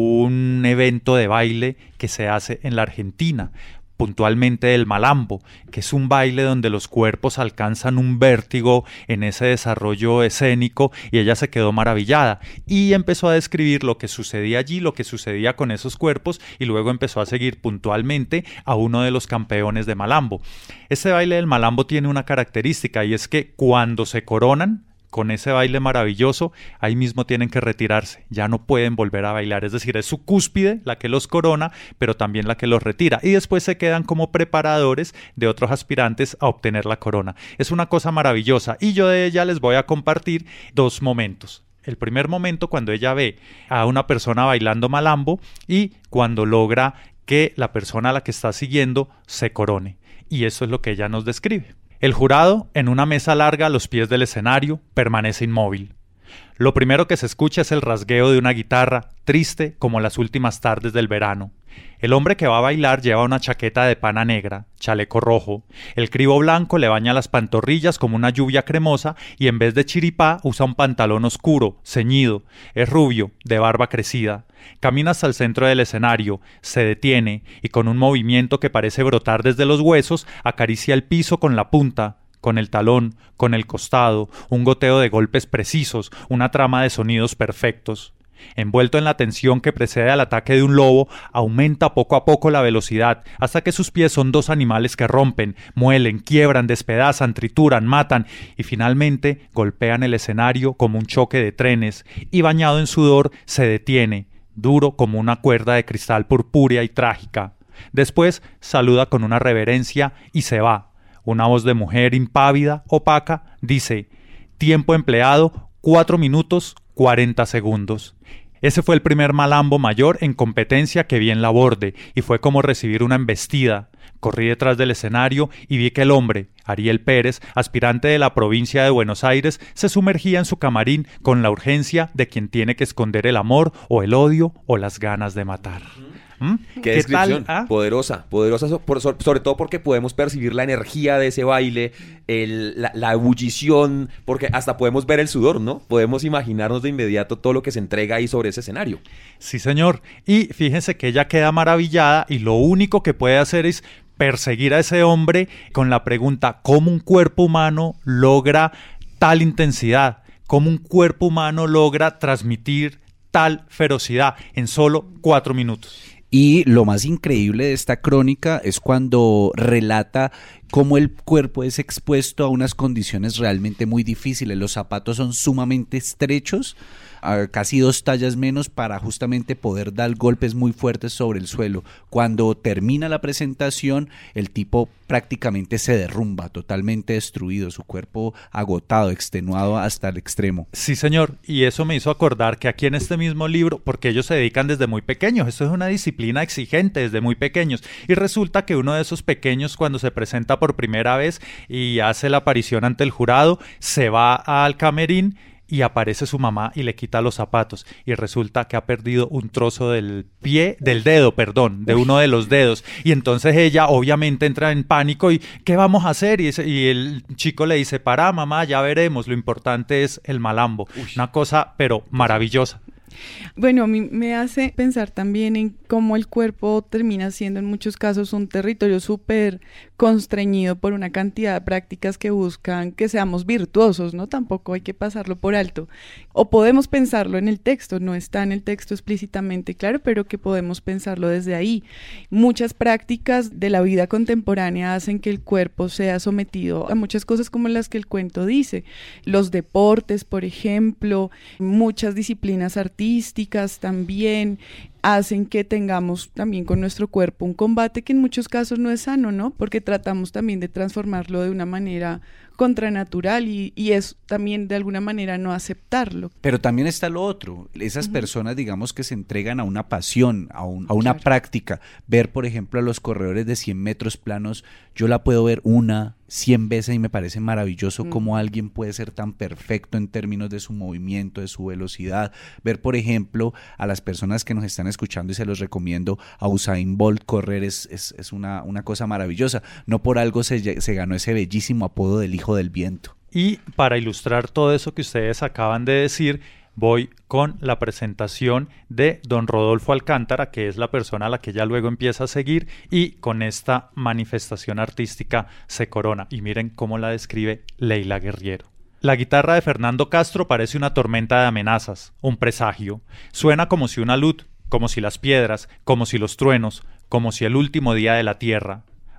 un evento de baile que se hace en la Argentina, puntualmente el malambo, que es un baile donde los cuerpos alcanzan un vértigo en ese desarrollo escénico, y ella se quedó maravillada y empezó a describir lo que sucedía allí, lo que sucedía con esos cuerpos, y luego empezó a seguir puntualmente a uno de los campeones de malambo. Este baile del malambo tiene una característica, y es que cuando se coronan con ese baile maravilloso, ahí mismo tienen que retirarse, ya no pueden volver a bailar, es decir, es su cúspide la que los corona, pero también la que los retira, y después se quedan como preparadores de otros aspirantes a obtener la corona. Es una cosa maravillosa, y yo de ella les voy a compartir dos momentos. El primer momento cuando ella ve a una persona bailando malambo y cuando logra que la persona a la que está siguiendo se corone. Y eso es lo que ella nos describe. El jurado, en una mesa larga a los pies del escenario, permanece inmóvil. Lo primero que se escucha es el rasgueo de una guitarra, triste como las últimas tardes del verano. El hombre que va a bailar lleva una chaqueta de pana negra, chaleco rojo. El cribo blanco le baña las pantorrillas como una lluvia cremosa y en vez de chiripá usa un pantalón oscuro, ceñido. Es rubio, de barba crecida. Camina hasta el centro del escenario, se detiene y con un movimiento que parece brotar desde los huesos acaricia el piso con la punta, con el talón, con el costado, un goteo de golpes precisos, una trama de sonidos perfectos. Envuelto en la tensión que precede al ataque de un lobo, aumenta poco a poco la velocidad, hasta que sus pies son dos animales que rompen, muelen, quiebran, despedazan, trituran, matan y finalmente golpean el escenario como un choque de trenes y bañado en sudor se detiene, duro como una cuerda de cristal purpúrea y trágica. Después saluda con una reverencia y se va. Una voz de mujer impávida, opaca, dice: tiempo empleado, cuatro minutos, cuarenta segundos. Ese fue el primer malambo mayor en competencia que vi en la Borde, y fue como recibir una embestida. Corrí detrás del escenario y vi que el hombre, Ariel Pérez, aspirante de la provincia de Buenos Aires, se sumergía en su camarín con la urgencia de quien tiene que esconder el amor o el odio o las ganas de matar. ¿Mm? Qué, ¿Qué descripción, tal? ¿Ah? poderosa, poderosa, so- por- so- sobre todo porque podemos percibir la energía de ese baile, el, la, la ebullición, porque hasta podemos ver el sudor, ¿no? Podemos imaginarnos de inmediato todo lo que se entrega ahí sobre ese escenario. Sí, señor. Y fíjense que ella queda maravillada y lo único que puede hacer es perseguir a ese hombre con la pregunta: ¿cómo un cuerpo humano logra tal intensidad? ¿Cómo un cuerpo humano logra transmitir tal ferocidad en solo cuatro minutos? Y lo más increíble de esta crónica es cuando relata cómo el cuerpo es expuesto a unas condiciones realmente muy difíciles. Los zapatos son sumamente estrechos, a casi dos tallas menos, para justamente poder dar golpes muy fuertes sobre el suelo. Cuando termina la presentación, el tipo prácticamente se derrumba, totalmente destruido, su cuerpo agotado, extenuado hasta el extremo. Sí, señor, y eso me hizo acordar que aquí en este mismo libro, porque ellos se dedican desde muy pequeños, esto es una disciplina exigente desde muy pequeños, y resulta que uno de esos pequeños, cuando se presenta por primera vez y hace la aparición ante el jurado, se va al camerín y aparece su mamá y le quita los zapatos y resulta que ha perdido un trozo del pie, del dedo, perdón, de uno de los dedos, y entonces ella obviamente entra en pánico y ¿qué vamos a hacer? Y, ese, y el chico le dice: para, mamá, ya veremos, lo importante es el malambo. Uy. Una cosa pero maravillosa. Bueno, a mí me hace pensar también en cómo el cuerpo termina siendo en muchos casos un territorio súper constreñido por una cantidad de prácticas que buscan que seamos virtuosos, ¿no? Tampoco hay que pasarlo por alto. O podemos pensarlo en el texto, no está en el texto explícitamente claro, pero que podemos pensarlo desde ahí. Muchas prácticas de la vida contemporánea hacen que el cuerpo sea sometido a muchas cosas como las que el cuento dice. Los deportes, por ejemplo, muchas disciplinas artísticas también hacen que tengamos también con nuestro cuerpo un combate que en muchos casos no es sano, ¿no? Porque tratamos también de transformarlo de una manera contranatural y, y es también de alguna manera no aceptarlo. Pero también está lo otro, esas uh-huh. personas, digamos, que se entregan a una pasión, a, un, a una claro. práctica. Ver, por ejemplo, a los corredores de cien metros planos, yo la puedo ver una, cien veces y me parece maravilloso uh-huh. cómo alguien puede ser tan perfecto en términos de su movimiento, de su velocidad. Ver, por ejemplo, a las personas que nos están escuchando, y se los recomiendo, a Usain Bolt correr es, es, es una, una cosa maravillosa. No por algo se, se ganó ese bellísimo apodo del hijo del viento. Y para ilustrar todo eso que ustedes acaban de decir, voy con la presentación de don Rodolfo Alcántara, que es la persona a la que ya luego empieza a seguir, y con esta manifestación artística se corona. Y miren cómo la describe Leila Guerriero. La guitarra de Fernando Castro parece una tormenta de amenazas, un presagio. Suena como si una luz, como si las piedras, como si los truenos, como si el último día de la tierra.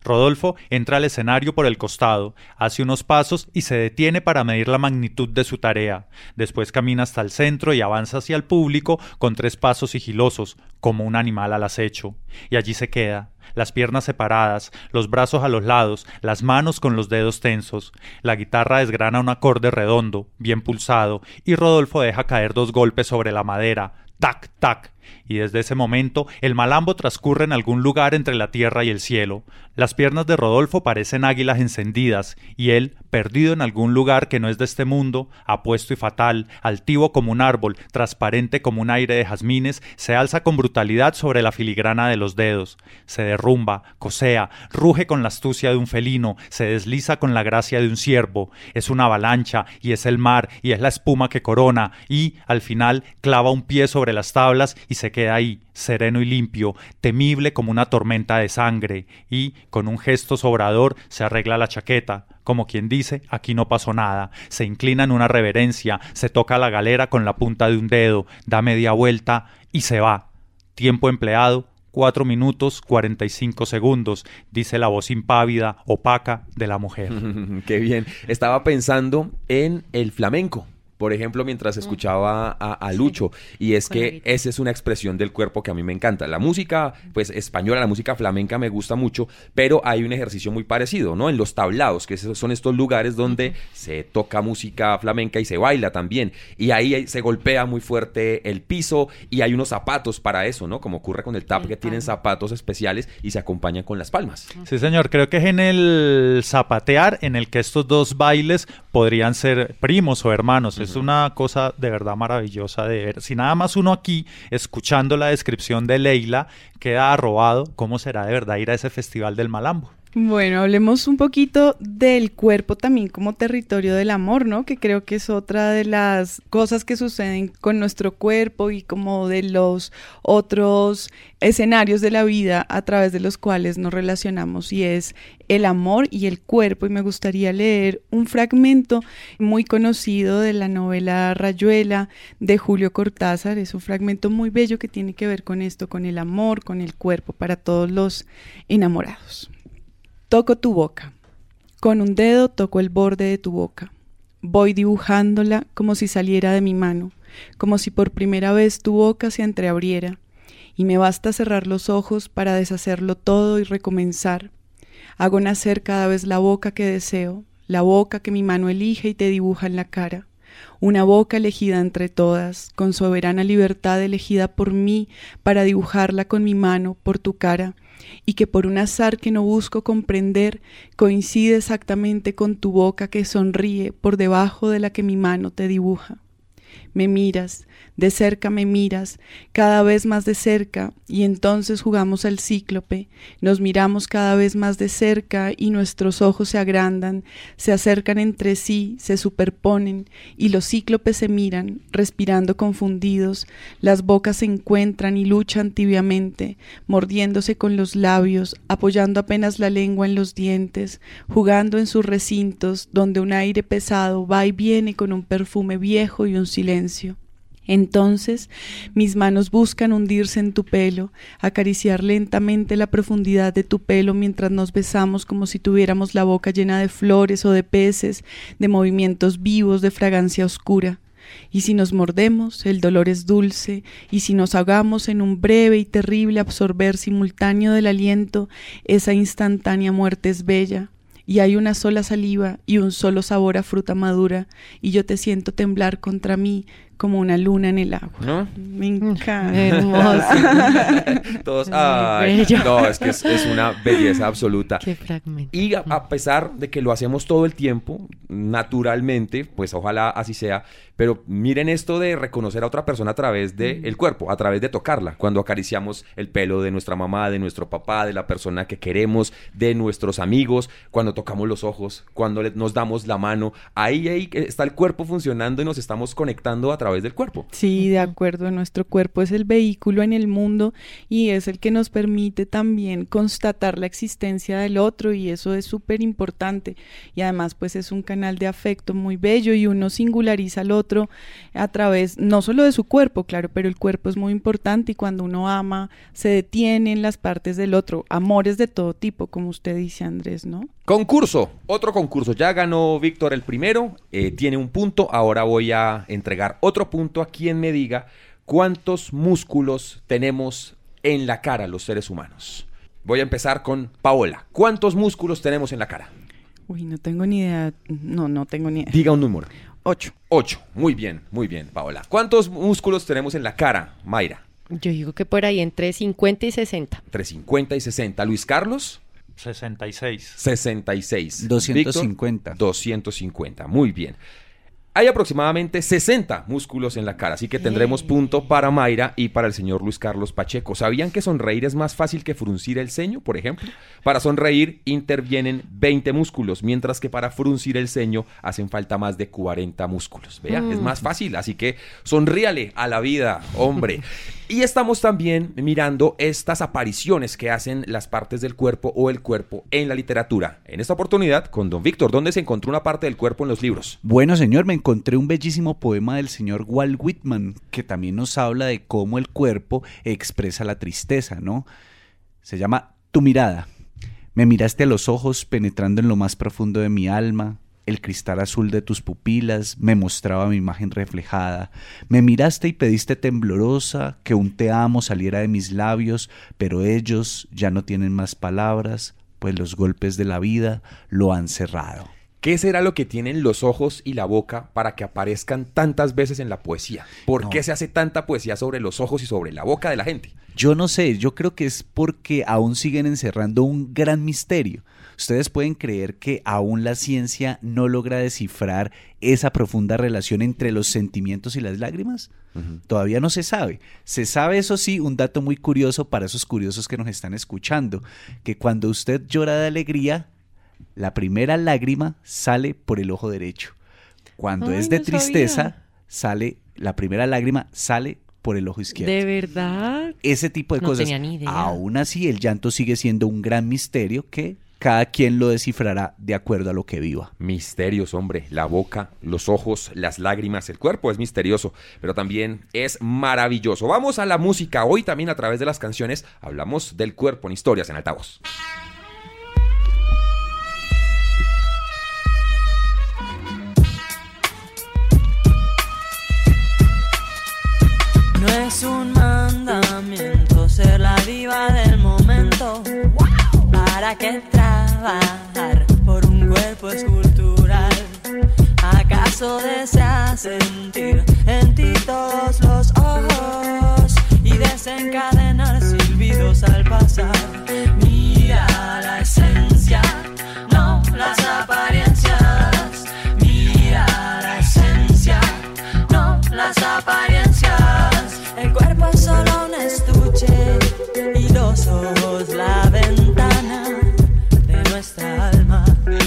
Rodolfo entra al escenario por el costado, hace unos pasos y se detiene para medir la magnitud de su tarea. Después camina hasta el centro y avanza hacia el público con tres pasos sigilosos, como un animal al acecho. Y allí se queda, las piernas separadas, los brazos a los lados, las manos con los dedos tensos. La guitarra desgrana un acorde redondo, bien pulsado, y Rodolfo deja caer dos golpes sobre la madera. Tac, tac. Y desde ese momento el malambo transcurre en algún lugar entre la tierra y el cielo. Las piernas de Rodolfo parecen águilas encendidas, y él, perdido en algún lugar que no es de este mundo, apuesto y fatal, altivo como un árbol, transparente como un aire de jazmines, se alza con brutalidad sobre la filigrana de los dedos. Se derrumba, cosea, ruge con la astucia de un felino, se desliza con la gracia de un ciervo. Es una avalancha, y es el mar, y es la espuma que corona, y, al final, clava un pie sobre las tablas y se queda ahí, sereno y limpio, temible como una tormenta de sangre, y, con un gesto sobrador, se arregla la chaqueta, como quien dice, aquí no pasó nada, se inclina en una reverencia, se toca la galera con la punta de un dedo, da media vuelta y se va. Tiempo empleado, cuatro minutos cuarenta y cinco segundos, dice la voz impávida, opaca de la mujer. Qué bien. Estaba pensando en el flamenco. Por ejemplo, mientras escuchaba a, a Lucho, y es que esa es una expresión del cuerpo que a mí me encanta. La música, pues, española, la música flamenca me gusta mucho, pero hay un ejercicio muy parecido, ¿no? En los tablaos, que son estos lugares donde uh-huh. se toca música flamenca y se baila también, y ahí se golpea muy fuerte el piso, y hay unos zapatos para eso, ¿no? Como ocurre con el tap, que tienen zapatos especiales y se acompañan con las palmas. Sí, señor, creo que es en el zapatear en el que estos dos bailes podrían ser primos o hermanos. Uh-huh. Es una cosa de verdad maravillosa de ver. Si nada más uno aquí, escuchando la descripción de Leila, queda arrobado, ¿cómo será de verdad ir a ese festival del malambo? Bueno, hablemos un poquito del cuerpo también como territorio del amor, ¿no? Que creo que es otra de las cosas que suceden con nuestro cuerpo y como de los otros escenarios de la vida a través de los cuales nos relacionamos, y es el amor y el cuerpo. Y me gustaría leer un fragmento muy conocido de la novela Rayuela de Julio Cortázar. Es un fragmento muy bello que tiene que ver con esto, con el amor, con el cuerpo, para todos los enamorados. Toco tu boca. Con un dedo toco el borde de tu boca. Voy dibujándola como si saliera de mi mano, como si por primera vez tu boca se entreabriera, y me basta cerrar los ojos para deshacerlo todo y recomenzar. Hago nacer cada vez la boca que deseo, la boca que mi mano elige y te dibuja en la cara. Una boca elegida entre todas, con soberana libertad elegida por mí para dibujarla con mi mano por tu cara, y que por un azar que no busco comprender, coincide exactamente con tu boca que sonríe por debajo de la que mi mano te dibuja. Me miras, de cerca me miras, cada vez más de cerca, y entonces jugamos al cíclope, nos miramos cada vez más de cerca y nuestros ojos se agrandan, se acercan entre sí, se superponen, y los cíclopes se miran, respirando confundidos, las bocas se encuentran y luchan tibiamente, mordiéndose con los labios, apoyando apenas la lengua en los dientes, jugando en sus recintos, donde un aire pesado va y viene con un perfume viejo y un silencio. Entonces mis manos buscan hundirse en tu pelo, acariciar lentamente la profundidad de tu pelo mientras nos besamos como si tuviéramos la boca llena de flores o de peces, de movimientos vivos, de fragancia oscura. Y si nos mordemos, el dolor es dulce, y si nos ahogamos en un breve y terrible absorber simultáneo del aliento, esa instantánea muerte es bella. Y hay una sola saliva y un solo sabor a fruta madura, y yo te siento temblar contra mí como una luna en el agua. ¿No? Me encanta. Hermoso. Todos, ay, no, es que es, es una belleza absoluta. Qué fragmento. Y a, a pesar de que lo hacemos todo el tiempo, naturalmente, pues ojalá así sea, pero miren esto de reconocer a otra persona a través del de cuerpo, a través de tocarla, cuando acariciamos el pelo de nuestra mamá, de nuestro papá, de la persona que queremos, de nuestros amigos, cuando tocamos los ojos, cuando le, nos damos la mano, ahí, ahí está el cuerpo funcionando y nos estamos conectando a través través del cuerpo. Sí, de acuerdo. Nuestro cuerpo es el vehículo en el mundo y es el que nos permite también constatar la existencia del otro, y eso es súper importante. Y además pues es un canal de afecto muy bello, y uno singulariza al otro a través no solo de su cuerpo, claro, pero el cuerpo es muy importante, y cuando uno ama se detiene en las partes del otro. Amores de todo tipo, como usted dice, Andrés, ¿no? Concurso, otro concurso. Ya ganó Víctor el primero, eh, tiene un punto. Ahora voy a entregar otro punto a quien me diga cuántos músculos tenemos en la cara los seres humanos. Voy a empezar con Paola. ¿Cuántos músculos tenemos en la cara? Uy, no tengo ni idea. No, no tengo ni idea. Diga un número. Ocho. Ocho. Muy bien, muy bien, Paola. ¿Cuántos músculos tenemos en la cara, Mayra? Yo digo que por ahí entre cincuenta y sesenta. Entre cincuenta y sesenta. ¿Luis Carlos? sesenta y seis. sesenta y seis. doscientos cincuenta. Víctor, doscientos cincuenta. Muy bien. Hay aproximadamente sesenta músculos en la cara, así que tendremos punto para Mayra y para el señor Luis Carlos Pacheco. ¿Sabían que sonreír es más fácil que fruncir el ceño, por ejemplo? Para sonreír intervienen veinte músculos, mientras que para fruncir el ceño hacen falta más de cuarenta músculos. Vea, mm. es más fácil, así que sonríale a la vida, hombre. Y estamos también mirando estas apariciones que hacen las partes del cuerpo o el cuerpo en la literatura. En esta oportunidad, con don Víctor, ¿dónde se encontró una parte del cuerpo en los libros? Bueno, señor, me encontré un bellísimo poema del señor Walt Whitman, que también nos habla de cómo el cuerpo expresa la tristeza, ¿no? Se llama Tu mirada. Me miraste a los ojos penetrando en lo más profundo de mi alma. El cristal azul de tus pupilas me mostraba mi imagen reflejada. Me miraste y pediste temblorosa que un te amo saliera de mis labios, pero ellos ya no tienen más palabras, pues los golpes de la vida lo han cerrado. ¿Qué será lo que tienen los ojos y la boca para que aparezcan tantas veces en la poesía? ¿Por no. qué se hace tanta poesía sobre los ojos y sobre la boca de la gente? Yo no sé, yo creo que es porque aún siguen encerrando un gran misterio. Ustedes pueden creer que aún la ciencia no logra descifrar esa profunda relación entre los sentimientos y las lágrimas. Uh-huh. Todavía no se sabe. Se sabe, eso sí, un dato muy curioso para esos curiosos que nos están escuchando, que cuando usted llora de alegría, la primera lágrima sale por el ojo derecho. Cuando Ay, es de no tristeza, sabía. sale la primera lágrima sale por el ojo izquierdo. ¿De verdad? Ese tipo de no cosas. Tenía ni idea. Aún así, el llanto sigue siendo un gran misterio que cada quien lo descifrará de acuerdo a lo que viva. Misterios, hombre. La boca, los ojos, las lágrimas, el cuerpo es misterioso, pero también es maravilloso. Vamos a la música. Hoy también a través de las canciones hablamos del cuerpo en Historias en Altavoz. No es un mandamiento ser la diva del momento. ¿Para qué trabajar por un cuerpo escultural? ¿Acaso deseas sentir en ti todos los ojos y desencadenar silbidos al pasar? Mira la esencia, no las apariencias. Mira la esencia, no las apariencias. El cuerpo es solo un estuche y los ojos la ventana de nuestra alma.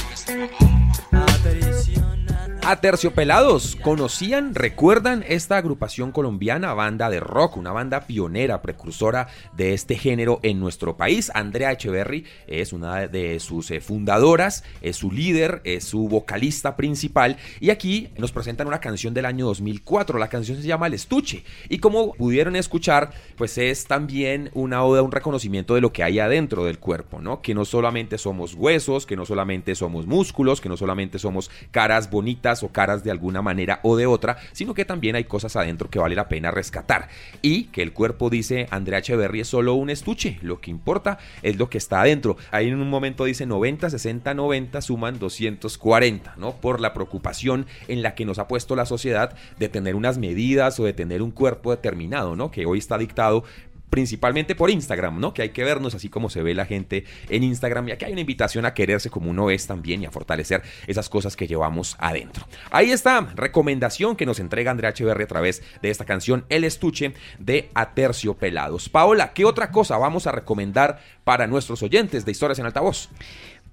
Aterciopelados, ¿conocían, recuerdan esta agrupación colombiana, banda de rock, una banda pionera, precursora de este género en nuestro país? Andrea Echeverry es una de sus fundadoras, es su líder, es su vocalista principal, y aquí nos presentan una canción del año dos mil cuatro. La canción se llama El Estuche, y como pudieron escuchar, pues es también una oda, un reconocimiento de lo que hay adentro del cuerpo, ¿no? Que no solamente somos huesos, que no solamente somos músculos, que no solamente somos caras bonitas o caras de alguna manera o de otra, sino que también hay cosas adentro que vale la pena rescatar, y que el cuerpo, dice Andrea Echeverry, es solo un estuche, lo que importa es lo que está adentro. Ahí en un momento dice noventa, sesenta, noventa suman doscientos cuarenta, ¿no? Por la preocupación en la que nos ha puesto la sociedad de tener unas medidas o de tener un cuerpo determinado, ¿no? Que hoy está dictado principalmente por Instagram, ¿no? Que hay que vernos así como se ve la gente en Instagram, y aquí hay una invitación a quererse como uno es también y a fortalecer esas cosas que llevamos adentro. Ahí está, recomendación que nos entrega Andrea Echeverry a través de esta canción El Estuche de Aterciopelados. Paola, ¿qué otra cosa vamos a recomendar para nuestros oyentes de Historias en Altavoz?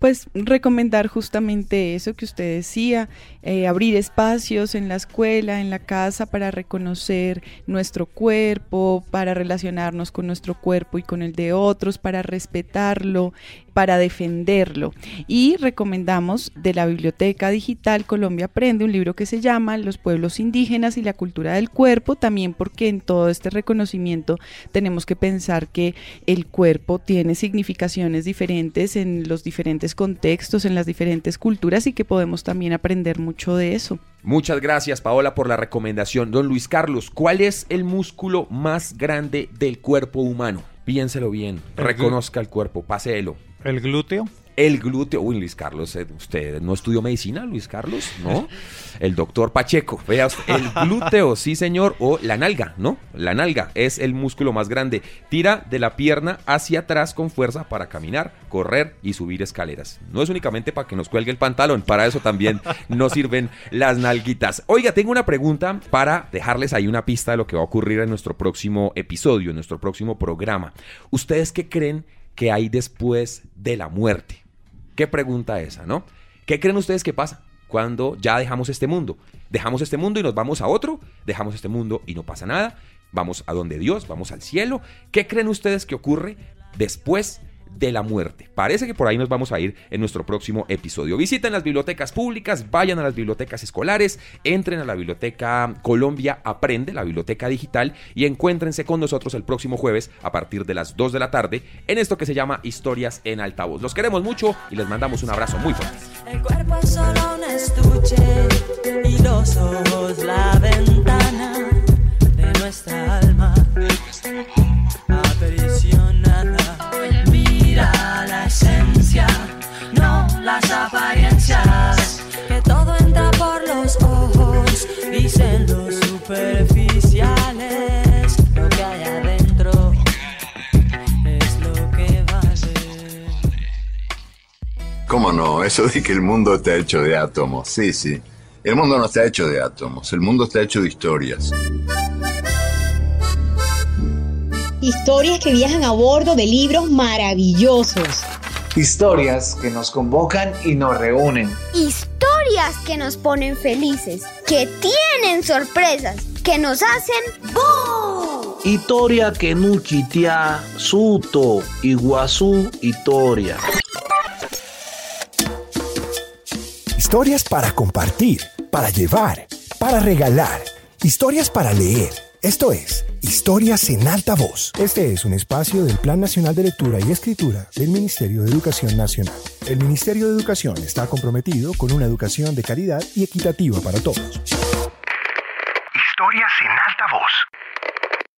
Pues recomendar justamente eso que usted decía, eh, abrir espacios en la escuela, en la casa para reconocer nuestro cuerpo, para relacionarnos con nuestro cuerpo y con el de otros, para respetarlo, para defenderlo. Y recomendamos de la Biblioteca Digital Colombia Aprende un libro que se llama Los pueblos indígenas y la cultura del cuerpo, también porque en todo este reconocimiento tenemos que pensar que el cuerpo tiene significaciones diferentes en los diferentes contextos, en las diferentes culturas y que podemos también aprender mucho de eso. Muchas gracias, Paola, por la recomendación. Don Luis Carlos, ¿cuál es el músculo más grande del cuerpo humano? Piénselo bien, el reconozca el cuerpo, paséelo. ¿El glúteo? El glúteo. Uy, Luis Carlos, ¿usted no estudió medicina, Luis Carlos? ¿No? El doctor Pacheco. Vea usted, el glúteo, sí señor, o la nalga, ¿no? La nalga es el músculo más grande. Tira de la pierna hacia atrás con fuerza para caminar, correr y subir escaleras. No es únicamente para que nos cuelgue el pantalón, para eso también nos sirven las nalguitas. Oiga, tengo una pregunta para dejarles ahí una pista de lo que va a ocurrir en nuestro próximo episodio, en nuestro próximo programa. ¿Ustedes qué creen que hay después de la muerte? ¿Qué pregunta esa, no? ¿Qué creen ustedes que pasa cuando ya dejamos este mundo? ¿Dejamos este mundo y nos vamos a otro? ¿Dejamos este mundo y no pasa nada? ¿Vamos a donde Dios? ¿Vamos al cielo? ¿Qué creen ustedes que ocurre después de la muerte? Parece que por ahí nos vamos a ir en nuestro próximo episodio. Visiten las bibliotecas públicas, vayan a las bibliotecas escolares, entren a la Biblioteca Colombia Aprende, la biblioteca digital, y encuéntrense con nosotros el próximo jueves a partir de las dos de la tarde en esto que se llama Historias en Altavoz. Los queremos mucho y les mandamos un abrazo muy fuerte. El cuerpo es solo un estuche y los ojos la ventana de nuestra alma aprisionada. Mira la esencia, no las apariencias, que todo entra por los ojos, dicen los superficiales. Lo que hay adentro es lo que vale. ¿Cómo no? Eso de que el mundo está hecho de átomos. Sí, sí. El mundo no está hecho de átomos, el mundo está hecho de historias. Historias que viajan a bordo de libros maravillosos. Historias que nos convocan y nos reúnen. Historias que nos ponen felices, que tienen sorpresas, que nos hacen ¡boom! Historia que nuchitea, suto, iguazú, historia. Historias para compartir, para llevar, para regalar. Historias para leer. Esto es Historias en Altavoz. Este es un espacio del Plan Nacional de Lectura y Escritura del Ministerio de Educación Nacional. El Ministerio de Educación está comprometido con una educación de calidad y equitativa para todos.